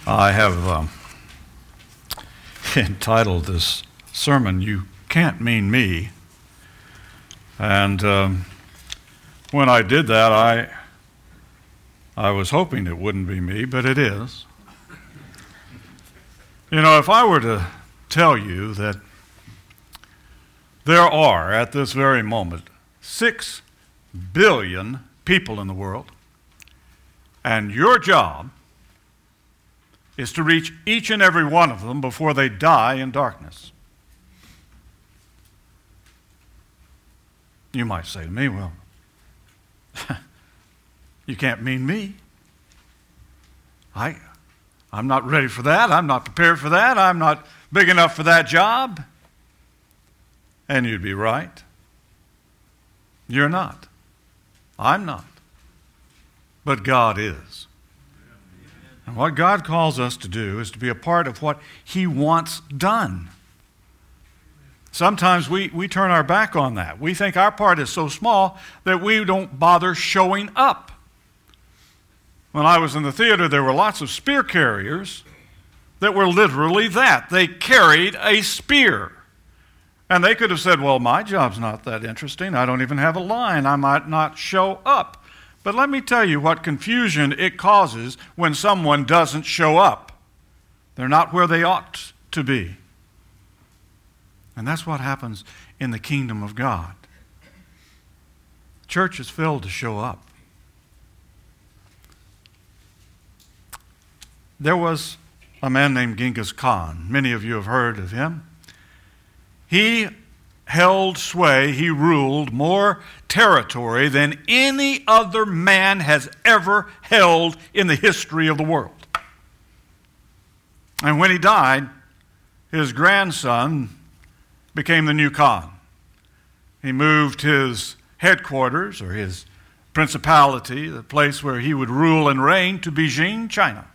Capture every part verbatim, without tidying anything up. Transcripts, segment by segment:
I have um, entitled this sermon, "You Can't Mean Me." And um, when I did that, I I was hoping it wouldn't be me, but it is. You know, if I were to tell you that there are, at this very moment, six billion people in the world, and your job is to reach each and every one of them before they die in darkness. You might say to me, well, you can't mean me. I, I'm not ready for that. I'm not prepared for that. I'm not big enough for that job. And you'd be right. You're not. I'm not. But God is. And what God calls us to do is to be a part of what He wants done. Sometimes we, we turn our back on that. We think our part is so small that we don't bother showing up. When I was in the theater, there were lots of spear carriers that were literally that. They carried a spear. And they could have said, well, my job's not that interesting. I don't even have a line. I might not show up. But let me tell you what confusion it causes when someone doesn't show up. They're not where they ought to be. And that's what happens in the kingdom of God. Church is filled to show up. There was a man named Genghis Khan. Many of you have heard of him. He held sway, he ruled more territory than any other man has ever held in the history of the world. And when he died, his grandson became the new Khan. He moved his headquarters, or his principality, the place where he would rule and reign, to Beijing, China.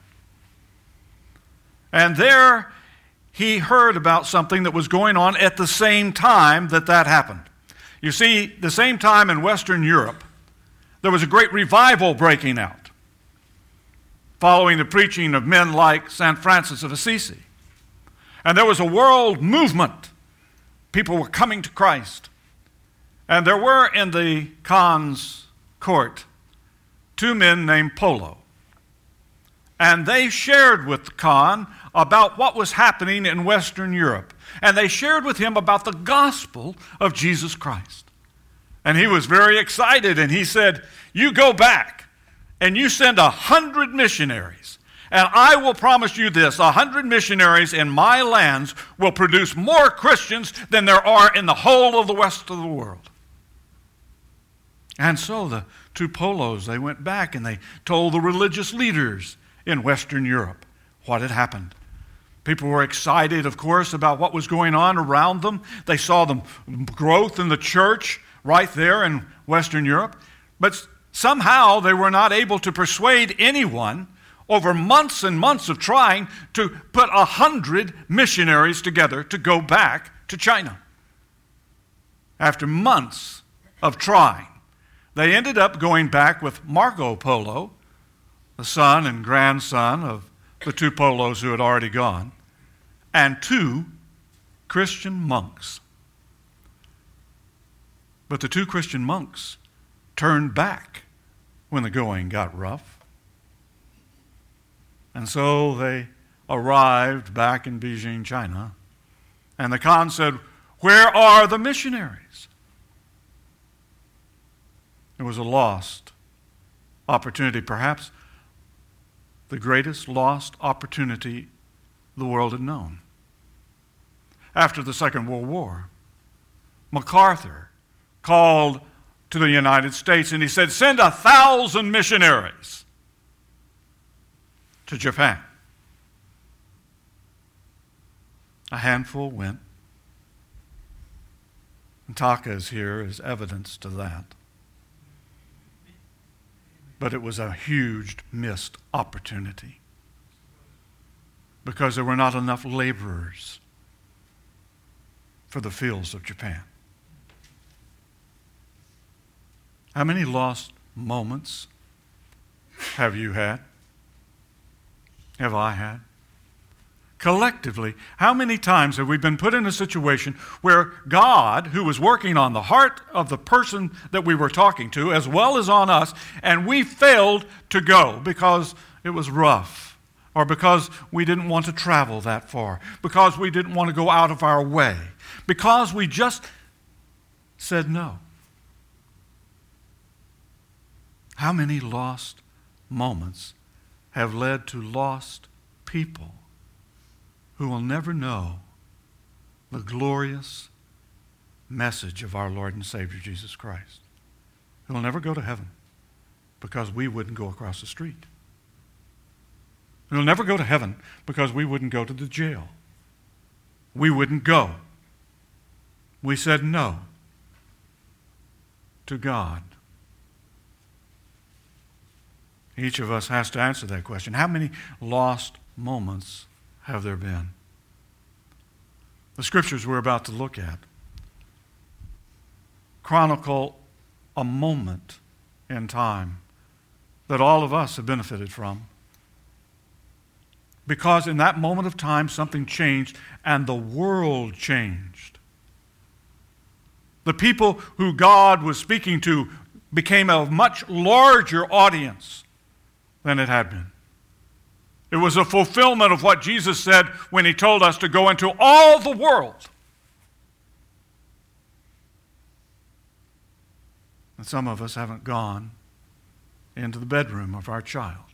And there he heard about something that was going on at the same time that that happened. You see, the same time in Western Europe, there was a great revival breaking out, following the preaching of men like Saint Francis of Assisi. And there was a world movement. People were coming to Christ. And there were in the Khan's court two men named Polo. And they shared with the Khan about what was happening in Western Europe. And they shared with him about the gospel of Jesus Christ. And he was very excited, and he said, you go back and you send a hundred missionaries, and I will promise you this, a hundred missionaries in my lands will produce more Christians than there are in the whole of the rest of the world. And so the two Polos, they went back and they told the religious leaders in Western Europe what had happened. People were excited, of course, about what was going on around them. They saw the growth in the church right there in Western Europe. But somehow they were not able to persuade anyone, over months and months of trying, to put a hundred missionaries together to go back to China. After months of trying, they ended up going back with Marco Polo, the son and grandson of the two Polos who had already gone, and two Christian monks. But the two Christian monks turned back when the going got rough. And so they arrived back in Beijing, China, and the Khan said, where are the missionaries? It was a lost opportunity, perhaps the greatest lost opportunity the world had known. After the Second World War, MacArthur called to the United States and he said, send a thousand missionaries to Japan. A handful went. And Taka is here as evidence to that. But it was a huge missed opportunity because there were not enough laborers for the fields of Japan. How many lost moments have you had? Have I had? Collectively, how many times have we been put in a situation where God, who was working on the heart of the person that we were talking to, as well as on us, and we failed to go because it was rough, or because we didn't want to travel that far, because we didn't want to go out of our way, because we just said no? How many lost moments have led to lost people who will never know the glorious message of our Lord and Savior Jesus Christ, who will never go to heaven because we wouldn't go across the street, who will never go to heaven because we wouldn't go to the jail. We wouldn't go. We said no to God. Each of us has to answer that question. How many lost moments have there been? The scriptures we're about to look at chronicle a moment in time that all of us have benefited from, because in that moment of time something changed and the world changed. The people who God was speaking to became a much larger audience than it had been. It was a fulfillment of what Jesus said when he told us to go into all the world. And some of us haven't gone into the bedroom of our child,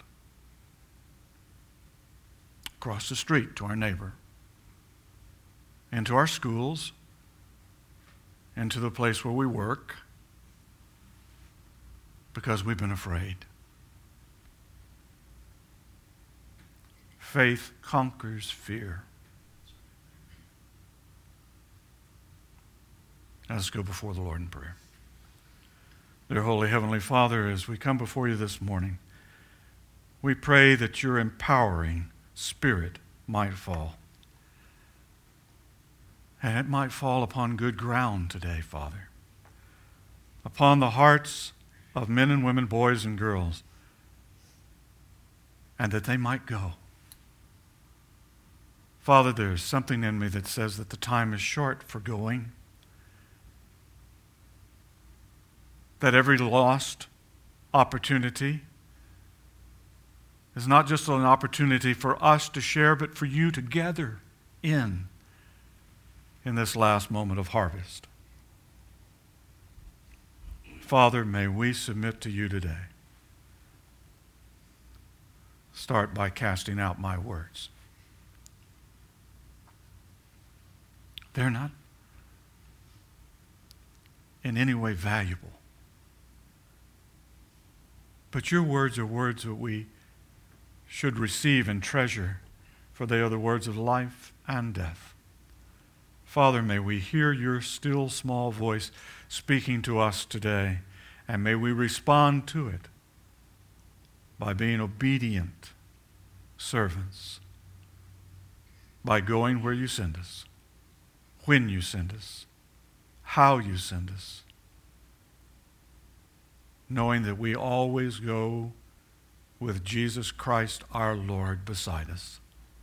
across the street to our neighbor, into our schools, into the place where we work, because we've been afraid. Faith conquers fear. Let's go before the Lord in prayer. Dear Holy Heavenly Father, as we come before you this morning, we pray that your empowering Spirit might fall. And it might fall upon good ground today, Father, upon the hearts of men and women, boys and girls, and that they might go. Father, there's something in me that says that the time is short for going, that every lost opportunity is not just an opportunity for us to share, but for you to gather in in this last moment of harvest. Father, may we submit to you today. Start by casting out my words. They're not in any way valuable. But your words are words that we should receive and treasure, for they are the words of life and death. Father, may we hear your still small voice speaking to us today, and may we respond to it by being obedient servants, by going where you send us, when you send us, how you send us, knowing that we always go with Jesus Christ our Lord beside us.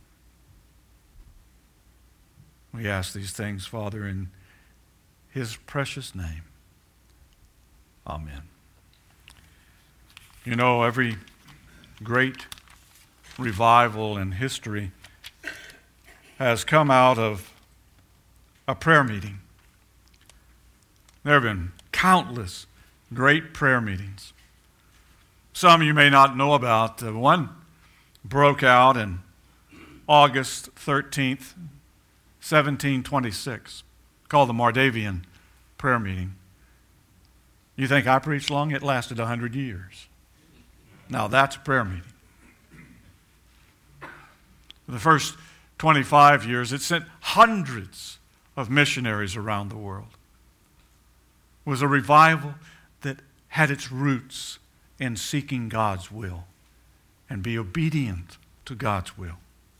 We ask these things, Father, in his precious name. Amen. You know, every great revival in history has come out of a prayer meeting. There have been countless great prayer meetings. Some you may not know about. Uh, one broke out in August thirteenth, seventeen twenty-six, called the Moravian Prayer Meeting. You think I preached long? It lasted one hundred years. Now that's a prayer meeting. The first twenty-five years, it sent hundreds of missionaries around the world. It was a revival that had its roots in seeking God's will and be obedient to God's will.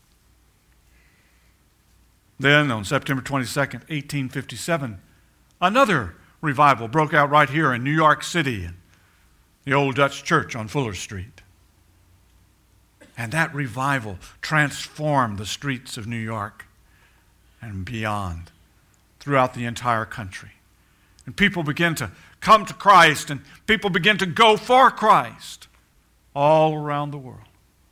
Then on September twenty-second, eighteen fifty-seven, another revival broke out right here in New York City, in the old Dutch church on Fuller Street. And that revival transformed the streets of New York and beyond, throughout the entire country. And people began to come to Christ, and people began to go for Christ all around the world.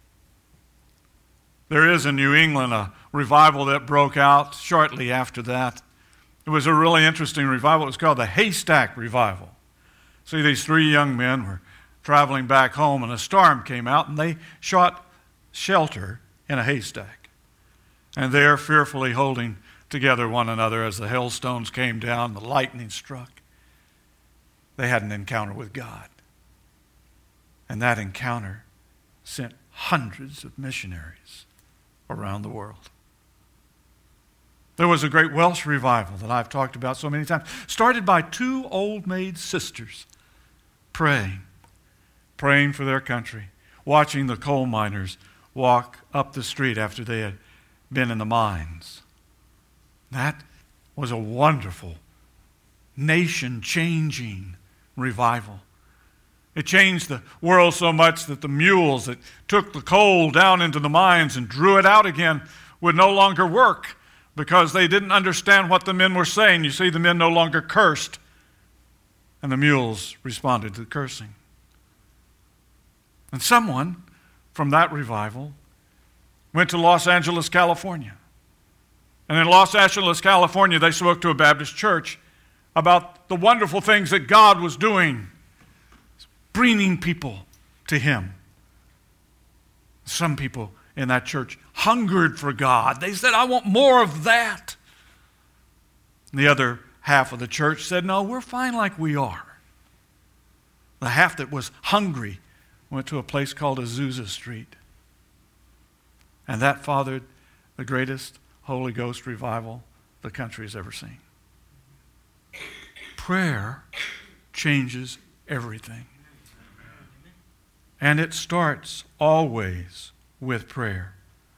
There is in New England a revival that broke out shortly after that. It was a really interesting revival. It was called the Haystack Revival. See, these three young men were traveling back home, and a storm came out, and they sought shelter in a haystack. And there, fearfully holding together one another as the hailstones came down, the lightning struck, they had an encounter with God. And that encounter sent hundreds of missionaries around the world. There was a great Welsh revival that I've talked about so many times, started by two old maid sisters praying, praying for their country, watching the coal miners walk up the street after they had been in the mines. That was a wonderful, nation-changing revival. It changed the world so much that the mules that took the coal down into the mines and drew it out again would no longer work because they didn't understand what the men were saying. You see, the men no longer cursed, and the mules responded to the cursing. And someone from that revival went to Los Angeles, California. And in Los Angeles, California, they spoke to a Baptist church about the wonderful things that God was doing, bringing people to Him. Some people in that church hungered for God. They said, I want more of that. And the other half of the church said, no, we're fine like we are. The half that was hungry went to a place called Azusa Street. And that fathered the greatest Holy Ghost revival the country has ever seen. Prayer changes everything. And it starts always with prayer.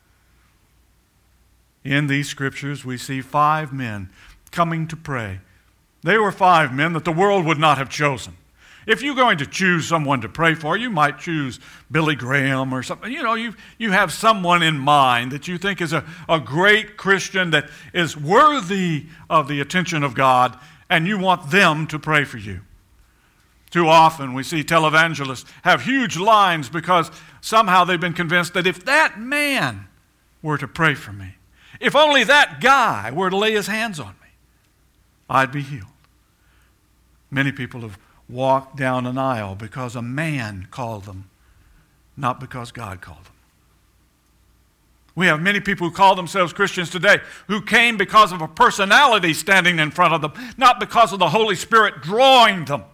In these scriptures, we see five men coming to pray. They were five men that the world would not have chosen. If you're going to choose someone to pray for, you might choose Billy Graham or something. You know, you, you have someone in mind that you think is a, a great Christian that is worthy of the attention of God, and you want them to pray for you. Too often we see televangelists have huge lines because somehow they've been convinced that if that man were to pray for me, if only that guy were to lay his hands on me, I'd be healed. Many people have walked down an aisle because a man called them, not because God called them. We have many people who call themselves Christians today who came because of a personality standing in front of them, not because of the Holy Spirit drawing them.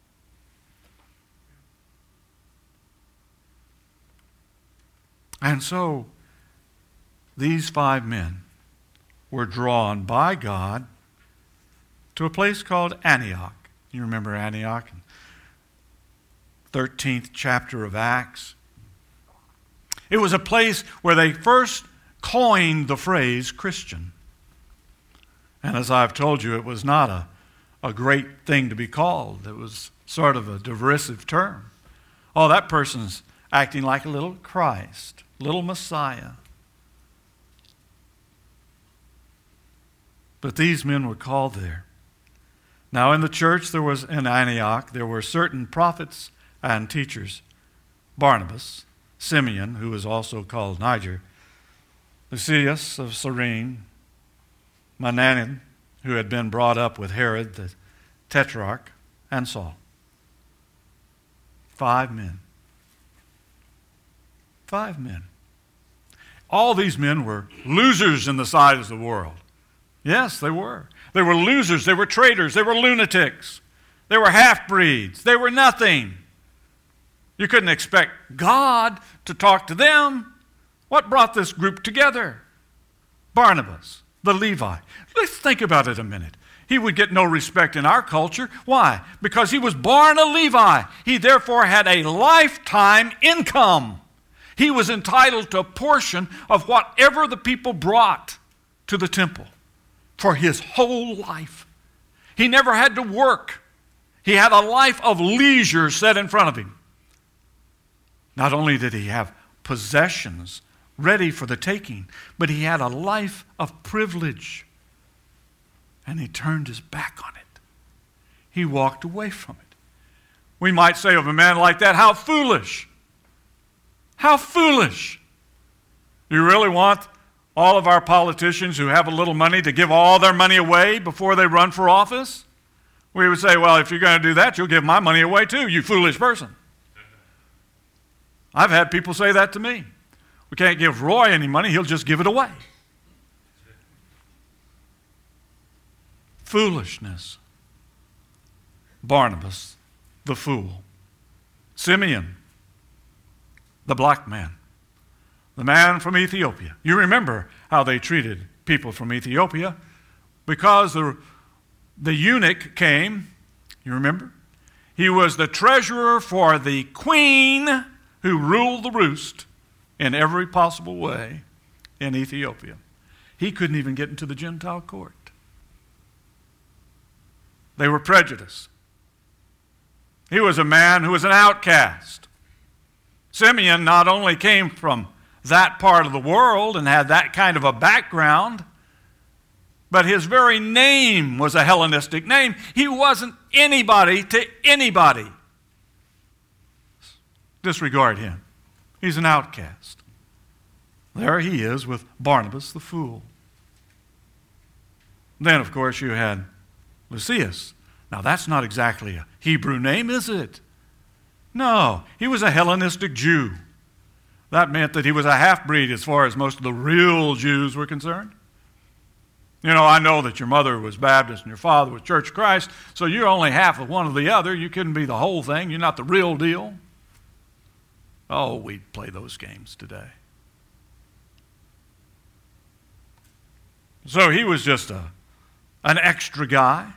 And so, these five men were drawn by God to a place called Antioch. You remember Antioch, thirteenth chapter of Acts. It was a place where they first coined the phrase Christian. And as I've told you, it was not a, a great thing to be called. It was sort of a derisive term. Oh, that person's acting like a little Christ, little Messiah. But these men were called there. Now in the church there was in Antioch, there were certain prophets and teachers. Barnabas, Simeon, who was also called Niger, Lucius of Cyrene, Manaen, who had been brought up with Herod the Tetrarch, and Saul. Five men. Five men. All these men were losers in the sight of the world. Yes, they were. They were losers. They were traitors. They were lunatics. They were half-breeds. They were nothing. You couldn't expect God to talk to them. What brought this group together? Barnabas, the Levi. Let's think about it a minute. He would get no respect in our culture. Why? Because he was born a Levi. He therefore had a lifetime income. He was entitled to a portion of whatever the people brought to the temple for his whole life. He never had to work. He had a life of leisure set in front of him. Not only did he have possessions ready for the taking, but he had a life of privilege. And he turned his back on it. He walked away from it. We might say of a man like that, how foolish. How foolish. You really want all of our politicians who have a little money to give all their money away before they run for office? We would say, well, if you're going to do that, you'll give my money away too, you foolish person. I've had people say that to me. We can't give Roy any money, he'll just give it away. Foolishness. Barnabas, the fool. Simeon, the black man. The man from Ethiopia. You remember how they treated people from Ethiopia because the, the eunuch came, you remember? He was the treasurer for the queen who ruled the roost in every possible way in Ethiopia. He couldn't even get into the Gentile court. They were prejudiced. He was a man who was an outcast. Simeon not only came from that part of the world and had that kind of a background, but his very name was a Hellenistic name. He wasn't anybody to anybody. Disregard him. He's an outcast. There he is with Barnabas the fool. Then, of course, you had Lucius. Now, that's not exactly a Hebrew name, is it? No, he was a Hellenistic Jew. That meant that he was a half-breed as far as most of the real Jews were concerned. You know, I know that your mother was Baptist and your father was Church of Christ, so you're only half of one or the other. You couldn't be the whole thing. You're not the real deal. Oh, we'd play those games today. So he was just a, an extra guy.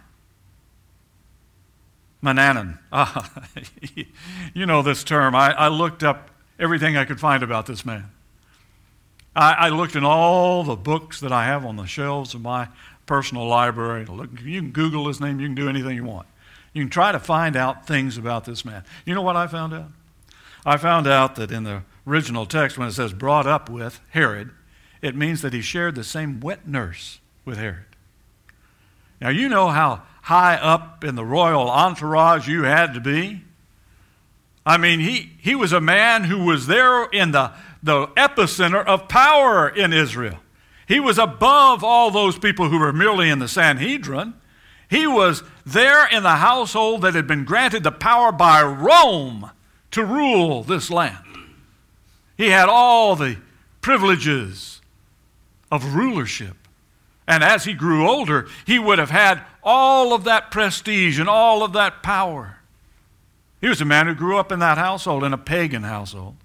Mananan. Ah, you know this term. I, I looked up everything I could find about this man. I, I looked in all the books that I have on the shelves of my personal library. Look, you can Google his name. You can do anything you want. You can try to find out things about this man. You know what I found out? I found out that in the original text, when it says brought up with Herod, it means that he shared the same wet nurse with Herod. Now, you know how high up in the royal entourage you had to be? I mean, he, he was a man who was there in the, the epicenter of power in Israel. He was above all those people who were merely in the Sanhedrin. He was there in the household that had been granted the power by Rome to rule this land. He had all the privileges of rulership. And as he grew older, he would have had all of that prestige and all of that power. He was a man who grew up in that household, in a pagan household.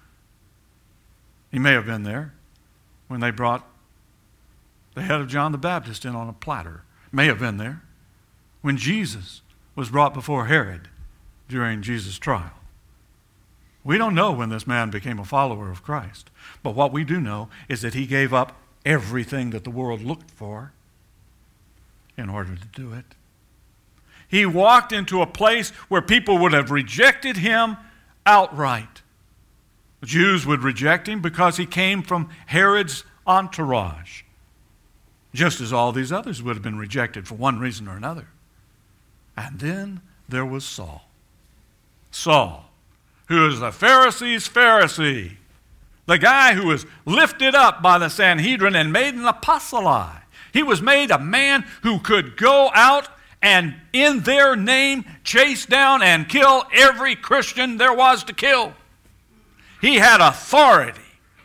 He may have been there when they brought the head of John the Baptist in on a platter. May have been there when Jesus was brought before Herod during Jesus' trial. We don't know when this man became a follower of Christ, but what we do know is that he gave up everything that the world looked for in order to do it. He walked into a place where people would have rejected him outright. The Jews would reject him because he came from Herod's entourage, just as all these others would have been rejected for one reason or another. And then there was Saul. Saul, who is the Pharisees' Pharisee, the guy who was lifted up by the Sanhedrin and made an apostoli. He was made a man who could go out and in their name chase down and kill every Christian there was to kill. He had authority.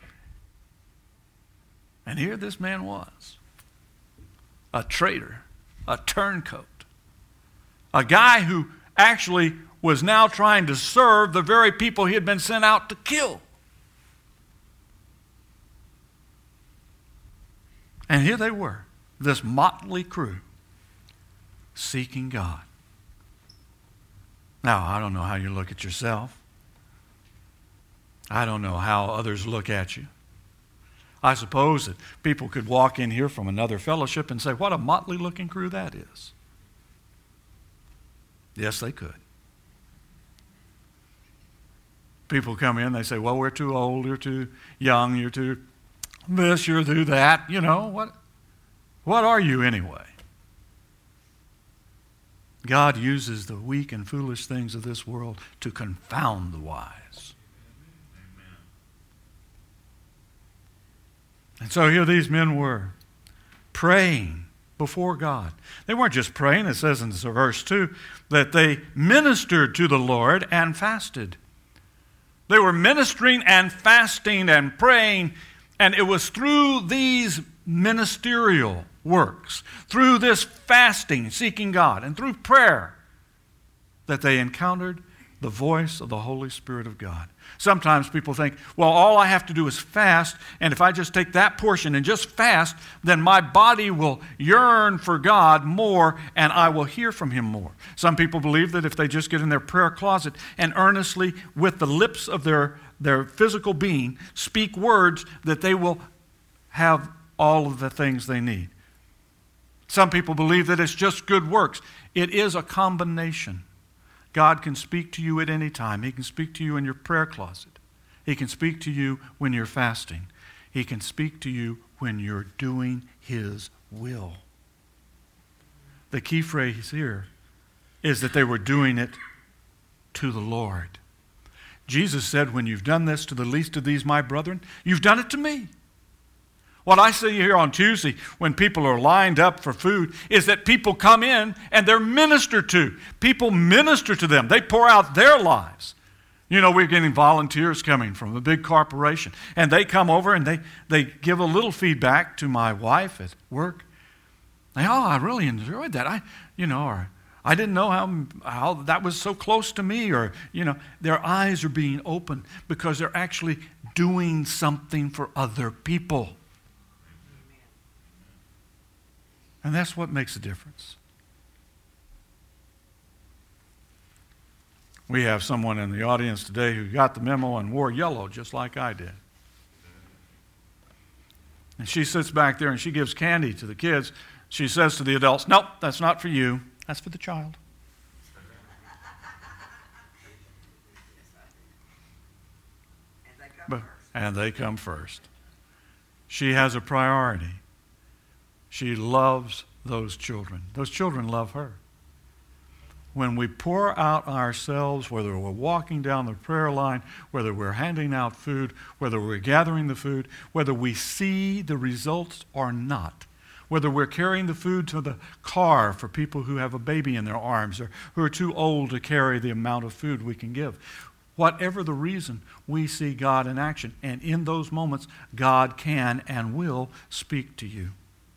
And here this man was, a traitor, a turncoat, a guy who actually was now trying to serve the very people he had been sent out to kill. And here they were, this motley crew, seeking God. Now, I don't know how you look at yourself. I don't know how others look at you. I suppose that people could walk in here from another fellowship and say, what a motley-looking crew that is. Yes, they could. People come in, they say, well, we're too old, you're too young, you're too this, you're too that. You know, what, what are you anyway? God uses the weak and foolish things of this world to confound the wise. Amen. And so here these men were, praying before God. They weren't just praying, it says in verse two, that they ministered to the Lord and fasted. They were ministering and fasting and praying, and it was through these ministerial works, through this fasting, seeking God, and through prayer, that they encountered the voice of the Holy Spirit of God. Sometimes people think, well, all I have to do is fast, and if I just take that portion and just fast, then my body will yearn for God more, and I will hear from Him more. Some people believe that if they just get in their prayer closet and earnestly, with the lips of their, their physical being, speak words, that they will have all of the things they need. Some people believe that it's just good works. It is a combination. God can speak to you at any time. He can speak to you in your prayer closet. He can speak to you when you're fasting. He can speak to you when you're doing His will. The key phrase here is that they were doing it to the Lord. Jesus said, when you've done this to the least of these, my brethren, you've done it to me. What I see here on Tuesday when people are lined up for food is that people come in and they're ministered to. People minister to them. They pour out their lives. You know, we're getting volunteers coming from a big corporation, and they come over and they, they give a little feedback to my wife at work. They, oh, I really enjoyed that. I, you know, or I didn't know how, how that was so close to me, or, you know, their eyes are being opened because they're actually doing something for other people. And that's what makes a difference. We have someone in the audience today who got the memo and wore yellow just like I did. And she sits back there and she gives candy to the kids. She says to the adults, nope, that's not for you. That's for the child. But, and they come first. She has a priority. She loves those children. Those children love her. When we pour out ourselves, whether we're walking down the prayer line, whether we're handing out food, whether we're gathering the food, whether we see the results or not, whether we're carrying the food to the car for people who have a baby in their arms or who are too old to carry the amount of food we can give, whatever the reason, we see God in action. And in those moments, God can and will speak to you.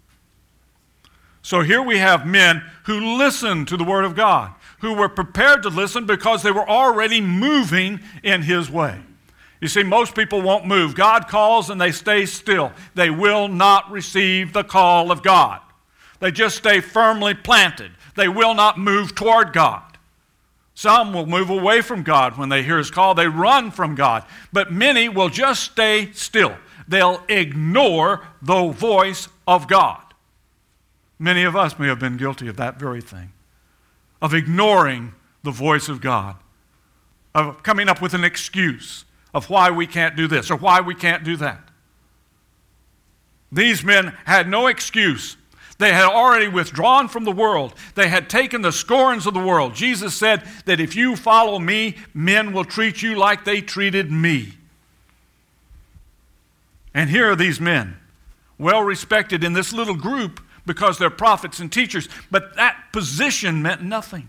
So here we have men who listened to the Word of God, who were prepared to listen because they were already moving in His way. You see, most people won't move. God calls and they stay still. They will not receive the call of God. They just stay firmly planted. They will not move toward God. Some will move away from God when they hear His call. They run from God. But many will just stay still. They'll ignore the voice of God. Many of us may have been guilty of that very thing, of ignoring the voice of God, of coming up with an excuse of why we can't do this or why we can't do that. These men had no excuse. They had already withdrawn from the world. They had taken the scorns of the world. Jesus said that if you follow me, men will treat you like they treated me. And here are these men, well respected in this little group, because they're prophets and teachers, but that position meant nothing.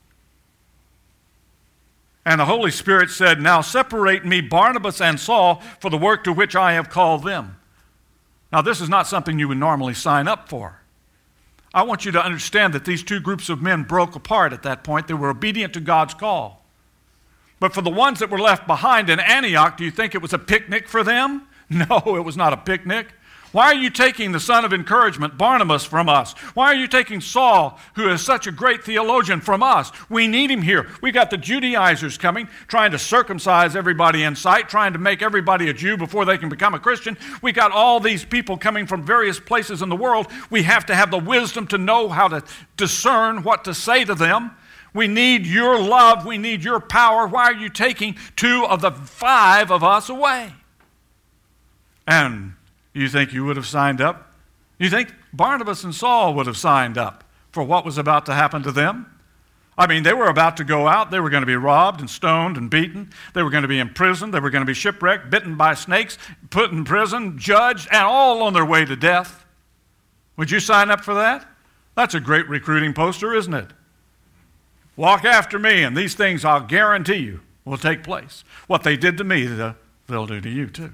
And the Holy Spirit said, now separate me, Barnabas and Saul, for the work to which I have called them. Now this is not something you would normally sign up for. I want you to understand that these two groups of men broke apart at that point. They were obedient to God's call. But for the ones that were left behind in Antioch, do you think it was a picnic for them? No, it was not a picnic. Why are you taking the son of encouragement, Barnabas, from us? Why are you taking Saul, who is such a great theologian, from us? We need him here. We got the Judaizers coming, trying to circumcise everybody in sight, trying to make everybody a Jew before they can become a Christian. We got all these people coming from various places in the world. We have to have the wisdom to know how to discern what to say to them. We need your love. We need your power. Why are you taking two of the five of us away? And you think you would have signed up? You think Barnabas and Saul would have signed up for what was about to happen to them? I mean, they were about to go out. They were going to be robbed and stoned and beaten. They were going to be imprisoned. They were going to be shipwrecked, bitten by snakes, put in prison, judged, and all on their way to death. Would you sign up for that? That's a great recruiting poster, isn't it? Walk after me, and these things I'll guarantee you will take place. What they did to me, they'll do to you too.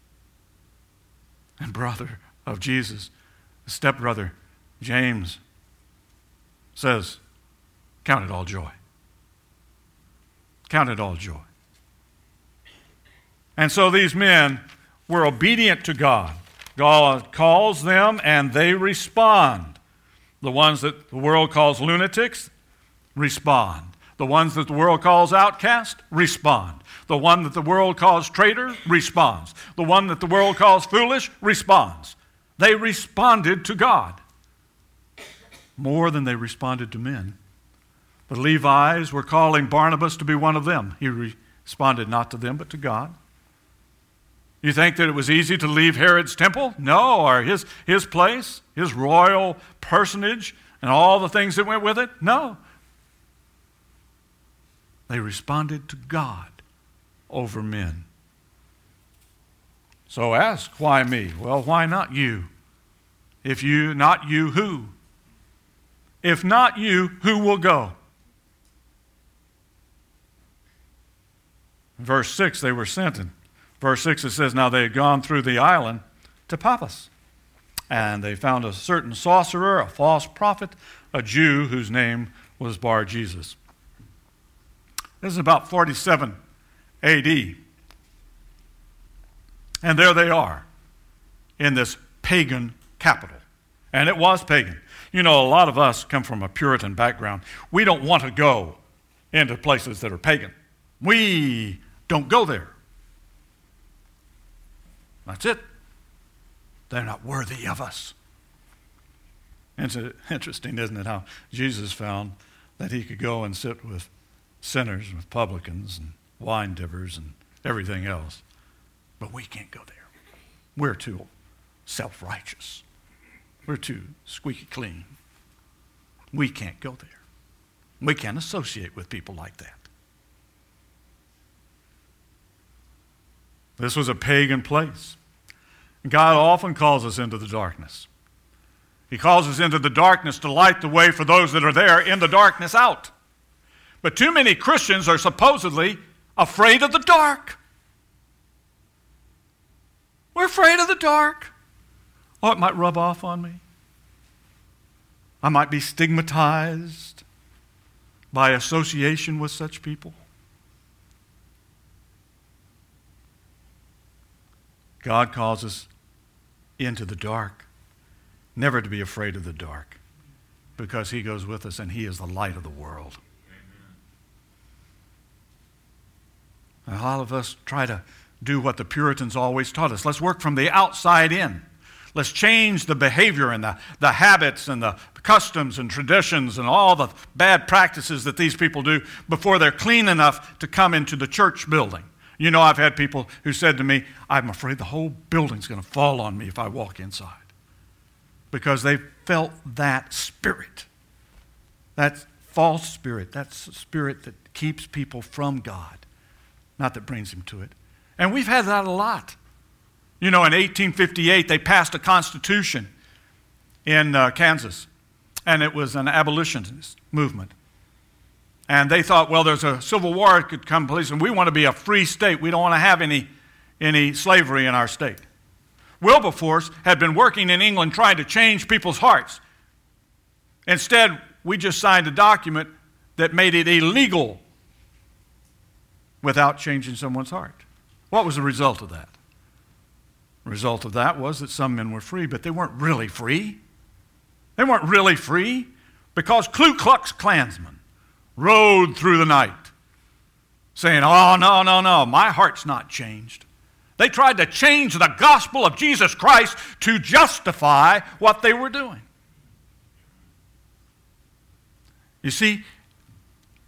And brother of Jesus, stepbrother James, says, count it all joy. Count it all joy. And so these men were obedient to God. God calls them and they respond. The ones that the world calls lunatics, respond. The ones that the world calls outcast, respond. The one that the world calls traitor, responds. The one that the world calls foolish, responds. They responded to God more than they responded to men. The Levites were calling Barnabas to be one of them. He responded not to them, but to God. You think that it was easy to leave Herod's temple? No, or his, his place, his royal personage, and all the things that went with it? No. They responded to God over men. So ask, why me? Well, why not you? If you, not you, who? If not you, who will go? In verse six, they were sent. In verse six, it says, now they had gone through the island to Paphos, and they found a certain sorcerer, a false prophet, a Jew whose name was Bar-Jesus. This is about forty-seven A D. And there they are in this pagan capital. And it was pagan. You know, a lot of us come from a Puritan background. We don't want to go into places that are pagan. We don't go there. That's it. They're not worthy of us. It's interesting, isn't it, how Jesus found that he could go and sit with sinners, with publicans and wine dippers and everything else. But we can't go there. We're too self-righteous. We're too squeaky clean. We can't go there. We can't associate with people like that. This was a pagan place. God often calls us into the darkness. He calls us into the darkness to light the way for those that are there in the darkness out. But too many Christians are supposedly afraid of the dark. We're afraid of the dark. Oh, it might rub off on me. I might be stigmatized by association with such people. God calls us into the dark, never to be afraid of the dark, because he goes with us and he is the light of the world. And a lot of us try to do what the Puritans always taught us. Let's work from the outside in. Let's change the behavior and the, the habits and the customs and traditions and all the bad practices that these people do before they're clean enough to come into the church building. You know, I've had people who said to me, I'm afraid the whole building's going to fall on me if I walk inside. Because they felt that spirit, that false spirit, that spirit that keeps people from God, not that brings him to it. And we've had that a lot. You know, in eighteen fifty-eight, they passed a constitution in uh, Kansas, and it was an abolitionist movement. And they thought, well, there's a civil war that could come place, and we want to be a free state. We don't want to have any, any slavery in our state. Wilberforce had been working in England trying to change people's hearts. Instead, we just signed a document that made it illegal without changing someone's heart. What was the result of that? The result of that was that some men were free, but they weren't really free. They weren't really free because Ku Klux Klansmen rode through the night saying, oh, no, no, no, my heart's not changed. They tried to change the gospel of Jesus Christ to justify what they were doing. You see,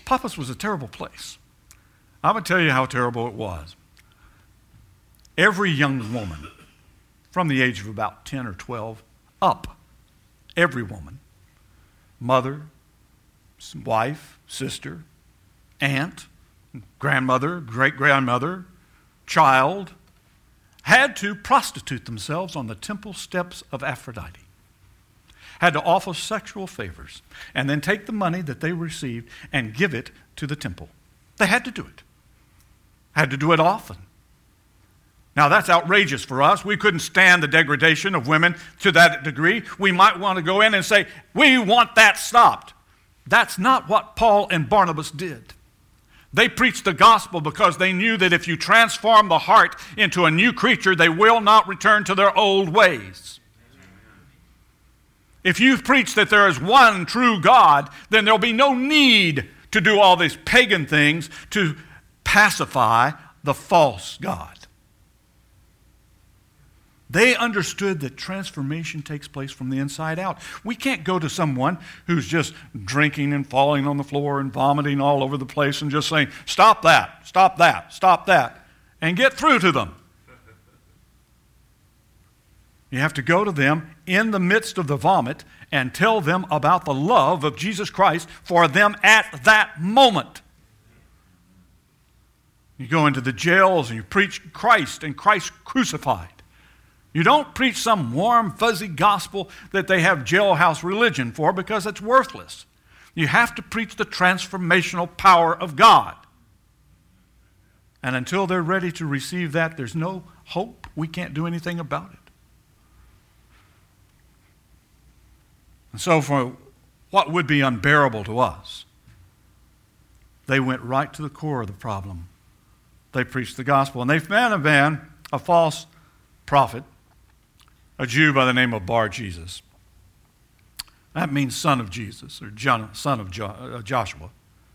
Paphos was a terrible place. I'm going to tell you how terrible it was. Every young woman from the age of about ten or twelve up, every woman, mother, wife, sister, aunt, grandmother, great-grandmother, child, had to prostitute themselves on the temple steps of Aphrodite, had to offer sexual favors, and then take the money that they received and give it to the temple. They had to do it. Had to do it often. Now, that's outrageous for us. We couldn't stand the degradation of women to that degree. We might want to go in and say, we want that stopped. That's not what Paul and Barnabas did. They preached the gospel because they knew that if you transform the heart into a new creature, they will not return to their old ways. If you preach that there is one true God, then there'll be no need to do all these pagan things to pacify the false god. They understood that transformation takes place from the inside out. We can't go to someone who's just drinking and falling on the floor and vomiting all over the place and just saying, stop that, stop that, stop that, and get through to them. You have to go to them in the midst of the vomit and tell them about the love of Jesus Christ for them at that moment. You go into the jails and you preach Christ and Christ crucified. You don't preach some warm, fuzzy gospel that they have jailhouse religion for, because it's worthless. You have to preach the transformational power of God. And until they're ready to receive that, there's no hope. We can't do anything about it. And so for what would be unbearable to us, they went right to the core of the problem. They preached the gospel. And they found a man, a false prophet, a Jew by the name of Bar-Jesus. That means son of Jesus, or John, son of jo- uh, Joshua.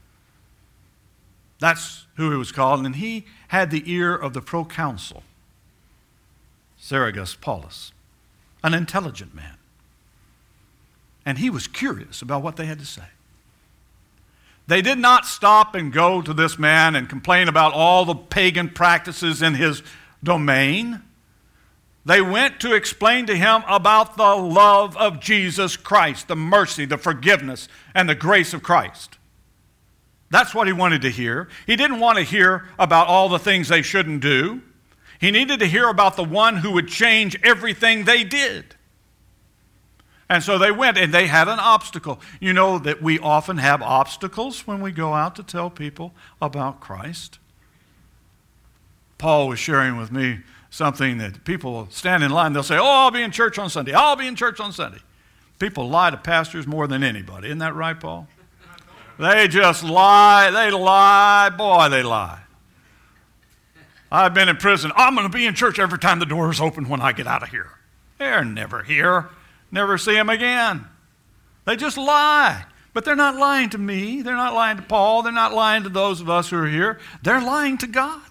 That's who he was called. And he had the ear of the proconsul, Sergius Paulus, an intelligent man. And he was curious about what they had to say. They did not stop and go to this man and complain about all the pagan practices in his domain. They went to explain to him about the love of Jesus Christ, the mercy, the forgiveness, and the grace of Christ. That's what he wanted to hear. He didn't want to hear about all the things they shouldn't do. He needed to hear about the one who would change everything they did. And so they went, and they had an obstacle. You know that we often have obstacles when we go out to tell people about Christ. Paul was sharing with me something that people stand in line, they'll say, oh, I'll be in church on Sunday. I'll be in church on Sunday. People lie to pastors more than anybody. Isn't that right, Paul? They just lie. They lie. Boy, they lie. I've been in prison. I'm going to be in church every time the door is open when I get out of here. They're never here. Never see them again. They just lie. But they're not lying to me. They're not lying to Paul. They're not lying to those of us who are here. They're lying to God.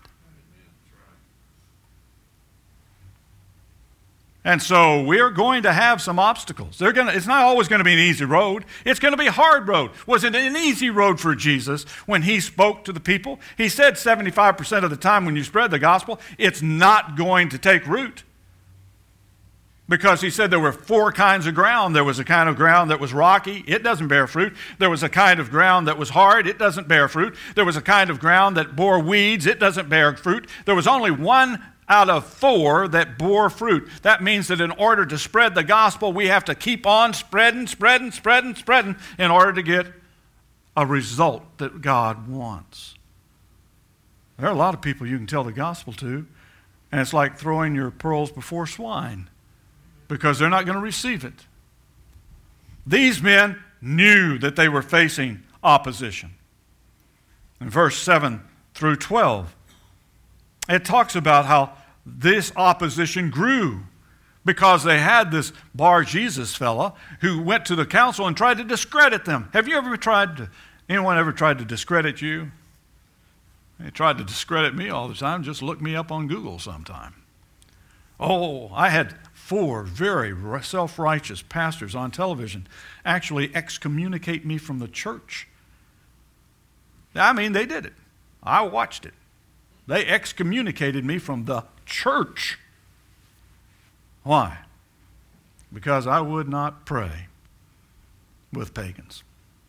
And so we're going to have some obstacles. They're going to, it's not always going to be an easy road. It's going to be a hard road. Was it an easy road for Jesus when he spoke to the people? He said seventy-five percent of the time when you spread the gospel, it's not going to take root. Because he said there were four kinds of ground. There was a kind of ground that was rocky. It doesn't bear fruit. There was a kind of ground that was hard. It doesn't bear fruit. There was a kind of ground that bore weeds. It doesn't bear fruit. There was only one out of four that bore fruit. That means that in order to spread the gospel, we have to keep on spreading, spreading, spreading, spreading in order to get a result that God wants. There are a lot of people you can tell the gospel to, and it's like throwing your pearls before swine because they're not going to receive it. These men knew that they were facing opposition. In verse seven through twelve, it talks about how this opposition grew because they had this Bar-Jesus fella who went to the council and tried to discredit them. Have you ever tried to, anyone ever tried to discredit you? They tried to discredit me all the time. Just look me up on Google sometime. Oh, I had four very self-righteous pastors on television actually excommunicate me from the church I mean, they did it. I watched it. They excommunicated me from the church. Why? Because I would not pray with pagans.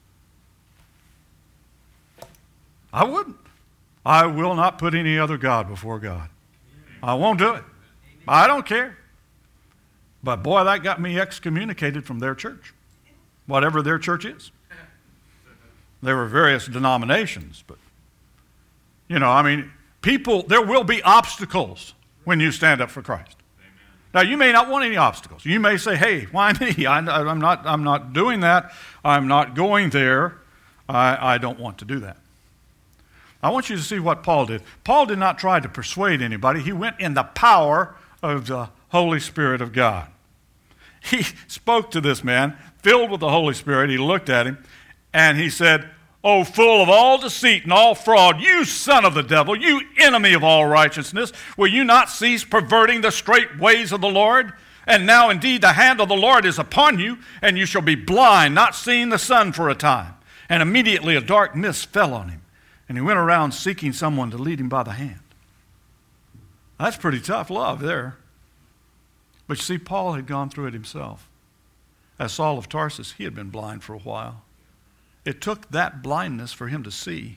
I wouldn't. I will not put any other God before God. I won't do it. I don't care. But boy, that got me excommunicated from their church, whatever their church is. There were various denominations, but, you know, I mean, people, there will be obstacles when you stand up for Christ. Amen. Now, you may not want any obstacles. You may say, hey, why me? I, I'm not, I'm not doing that. I'm not going there. I, I don't want to do that. I want you to see what Paul did. Paul did not try to persuade anybody. He went in the power of the Holy Spirit of God. He spoke to this man, filled with the Holy Spirit. He looked at him, and he said, "Oh, full of all deceit and all fraud, you son of the devil, you enemy of all righteousness, will you not cease perverting the straight ways of the Lord? And now indeed the hand of the Lord is upon you, and you shall be blind, not seeing the sun for a time." And immediately a dark mist fell on him, and he went around seeking someone to lead him by the hand. That's pretty tough love there. But you see, Paul had gone through it himself. As Saul of Tarsus, he had been blind for a while. It took that blindness for him to see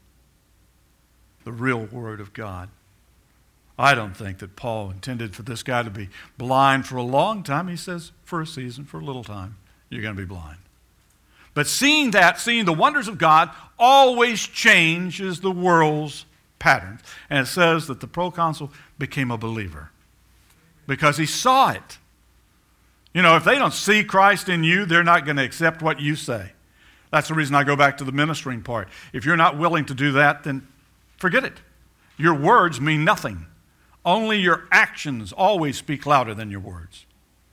the real Word of God. I don't think that Paul intended for this guy to be blind for a long time. He says, for a season, for a little time, you're going to be blind. But seeing that, seeing the wonders of God, always changes the world's patterns. And it says that the proconsul became a believer because he saw it. You know, if they don't see Christ in you, they're not going to accept what you say. That's the reason I go back to the ministering part. If you're not willing to do that, then forget it. Your words mean nothing. Only your actions always speak louder than your words.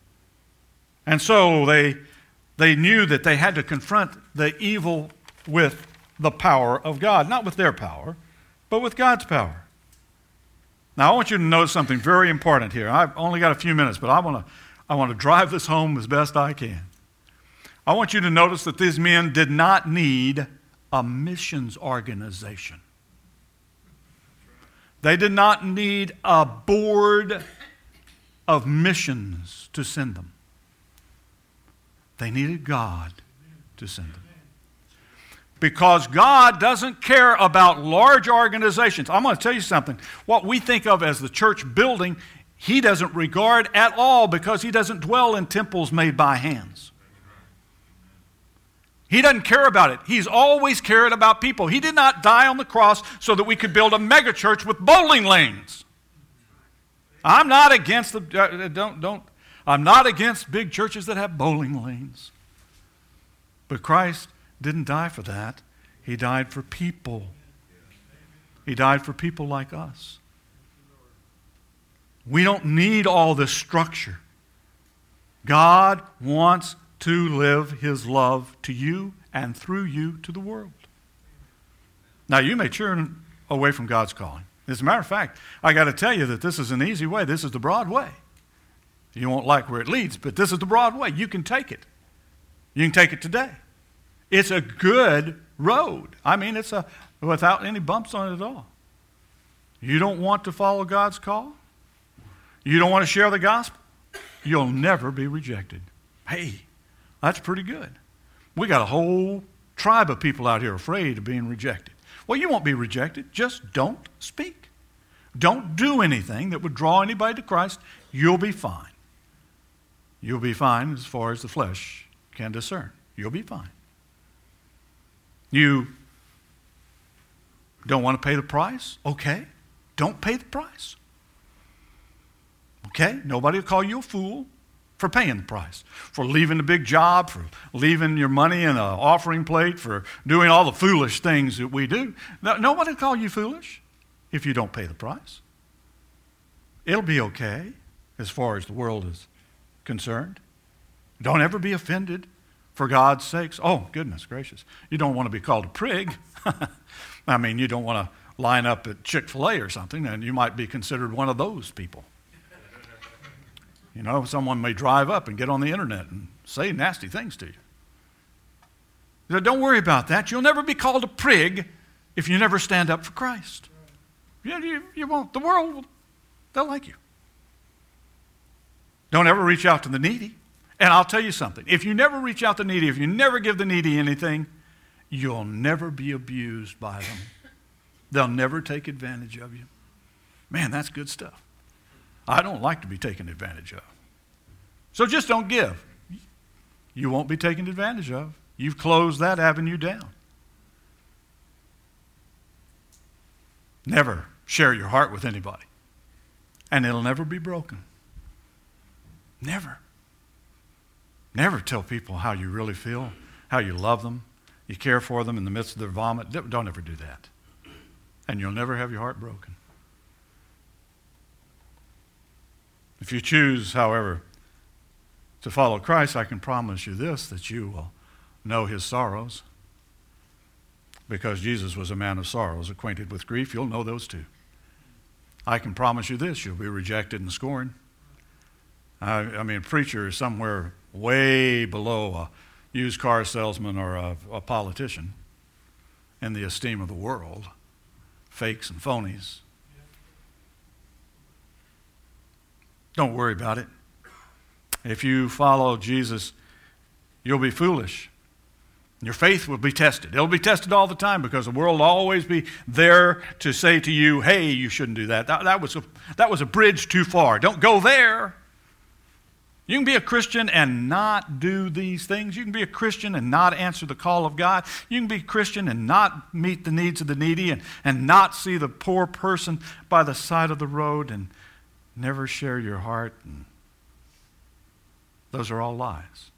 And so they, they knew that they had to confront the evil with the power of God. Not with their power, but with God's power. Now, I want you to notice something very important here. I've only got a few minutes, but I want to I want to drive this home as best I can. I want you to notice that these men did not need a missions organization. They did not need a board of missions to send them. They needed God to send them. Because God doesn't care about large organizations. I'm going to tell you something. What we think of as the church building, He doesn't regard at all because He doesn't dwell in temples made by hands. He doesn't care about it. He's always cared about people. He did not die on the cross so that we could build a megachurch with bowling lanes. I'm not against the uh, don't don't I'm not against big churches that have bowling lanes. But Christ didn't die for that. He died for people. He died for people like us. We don't need all this structure. God wants to live His love to you and through you to the world. Now, you may turn away from God's calling. As a matter of fact, I got to tell you that this is an easy way. This is the broad way. You won't like where it leads, but this is the broad way. You can take it. You can take it today. It's a good road. I mean, it's a without any bumps on it at all. You don't want to follow God's call? You don't want to share the gospel? You'll never be rejected. Hey, that's pretty good. We got a whole tribe of people out here afraid of being rejected. Well, you won't be rejected. Just don't speak. Don't do anything that would draw anybody to Christ. You'll be fine. You'll be fine as far as the flesh can discern. You'll be fine. You don't want to pay the price? Okay. Don't pay the price. Okay? Nobody will call you a fool for paying the price, for leaving a big job, for leaving your money in an offering plate, for doing all the foolish things that we do. No, nobody will call you foolish if you don't pay the price. It'll be okay as far as the world is concerned. Don't ever be offended for God's sakes. Oh, goodness gracious. You don't want to be called a prig. I mean, you don't want to line up at Chick-fil-A or something, and you might be considered one of those people. You know, someone may drive up and get on the internet and say nasty things to you. So don't worry about that. You'll never be called a prig if you never stand up for Christ. You, you, you won't. The world, they'll like you. Don't ever reach out to the needy. And I'll tell you something. If you never reach out to the needy, if you never give the needy anything, you'll never be abused by them. They'll never take advantage of you. Man, that's good stuff. I don't like to be taken advantage of. So just don't give. You won't be taken advantage of. You've closed that avenue down. Never share your heart with anybody. And it'll never be broken. Never. Never tell people how you really feel, how you love them, you care for them in the midst of their vomit. Don't ever do that. And you'll never have your heart broken. If you choose, however, to follow Christ, I can promise you this, that you will know his sorrows. Because Jesus was a man of sorrows, acquainted with grief, you'll know those too. I can promise you this, you'll be rejected and scorned. I, I mean, a preacher is somewhere way below a used car salesman or a, a politician in the esteem of the world. Fakes and phonies. Don't worry about it. If you follow Jesus, you'll be foolish. Your faith will be tested. It'll be tested all the time because the world will always be there to say to you, hey, you shouldn't do that. That, that was a, that was a bridge too far. Don't go there. You can be a Christian and not do these things. You can be a Christian and not answer the call of God. You can be a Christian and not meet the needs of the needy and, and not see the poor person by the side of the road and never share your heart. And those are all lies.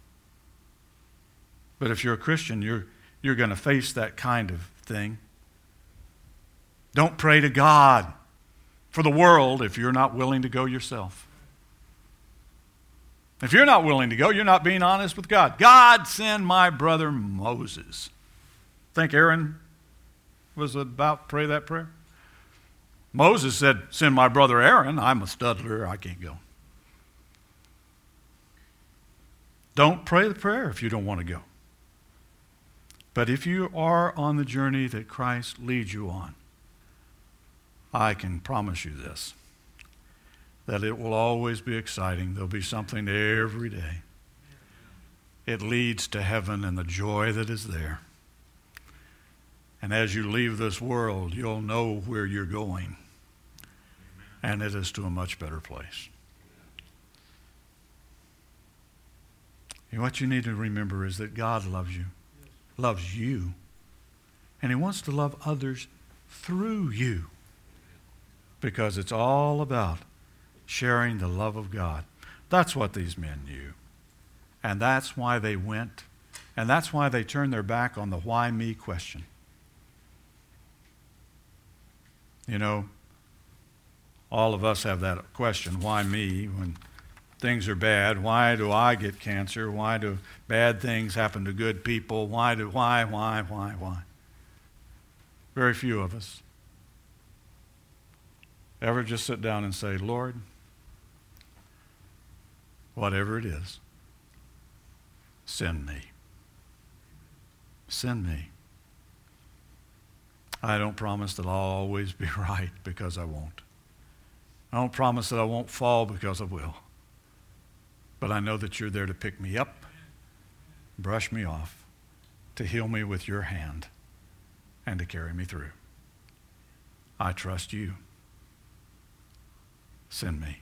But if you're a Christian, you're, you're going to face that kind of thing. Don't pray to God for the world if you're not willing to go yourself. If you're not willing to go, you're not being honest with God. God, send my brother Moses. Think Aaron was about to pray that prayer? Moses said, send my brother Aaron. I'm a studler. I can't go. Don't pray the prayer if you don't want to go. But if you are on the journey that Christ leads you on, I can promise you this, that it will always be exciting. There'll be something every day. It leads to heaven and the joy that is there. And as you leave this world, you'll know where you're going. And it is to a much better place. And what you need to remember is that God loves you. Loves you. And he wants to love others through you. Because it's all about sharing the love of God. That's what these men knew. And that's why they went. And that's why they turned their back on the why me question. You know, all of us have that question, why me, when things are bad? Why do I get cancer? Why do bad things happen to good people? Why do, why, why, why, why? Very few of us ever just sit down and say, Lord, whatever it is, send me. Send me. I don't promise that I'll always be right because I won't. I don't promise that I won't fall because I will. But I know that you're there to pick me up, brush me off, to heal me with your hand, and to carry me through. I trust you. Send me.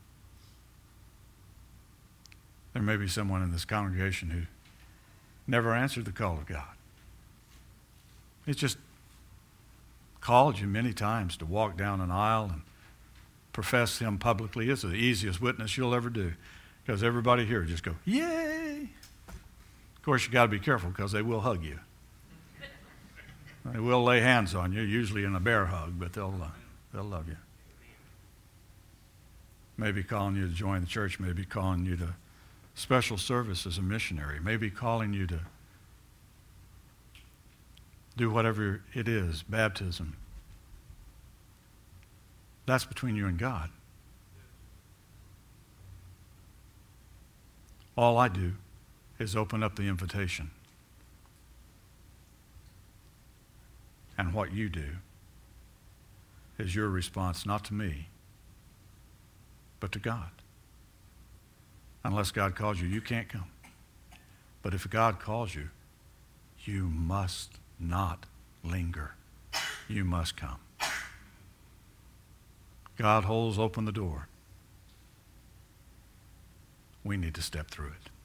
There may be someone in this congregation who never answered the call of God. It's just called you many times to walk down an aisle and profess him publicly. It's the easiest witness you'll ever do because everybody here just go, yay. Of course, you got to be careful because they will hug you. They will lay hands on you, usually in a bear hug, but they'll, uh, they'll love you. Maybe calling you to join the church, maybe calling you to special service as a missionary, maybe calling you to do whatever it is, baptism. That's between you and God. All I do is open up the invitation. And what you do is your response not to me, but to God. Unless God calls you, you can't come. But if God calls you, you must not linger. You must come. God holds open the door. We need to step through it.